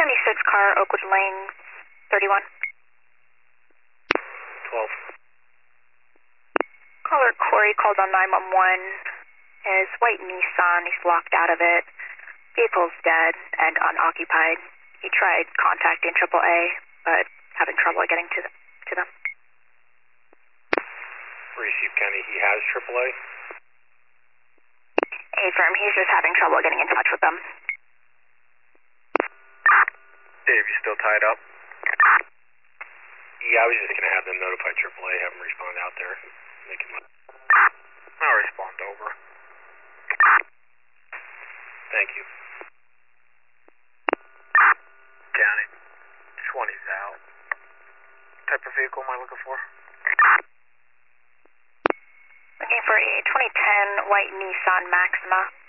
76 car, Oakwood Lane, 31. 12. Caller Corey called on 911. His white Nissan, he's locked out of it. Vehicle's dead and unoccupied. He tried contacting AAA, but having trouble getting to them. Receive County, he has AAA. Affirm, he's just having trouble getting in touch with them. Dave, you still tied up? Yeah, I was just going to have them notify AAA, have them respond out there. Make him I'll respond over. Thank you. County, 20's out. What type of vehicle am I looking for? Looking for a 2010 white Nissan Maxima.